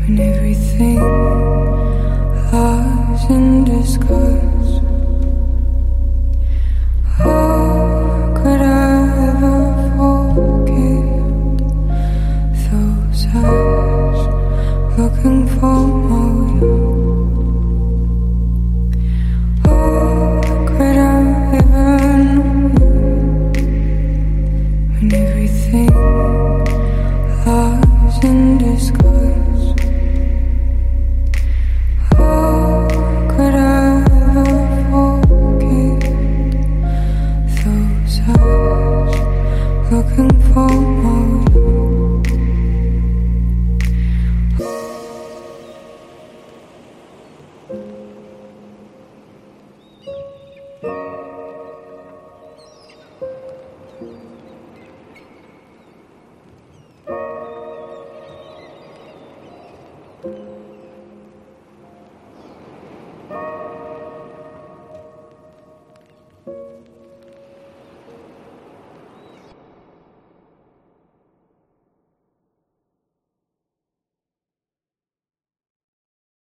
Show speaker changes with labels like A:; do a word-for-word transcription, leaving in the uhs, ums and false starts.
A: when everything lies in disguise. How could I ever forget those eyes looking for my will? How could I ever know when everything lies in disguise? How could I ever forget those eyes looking for my will? Thank you.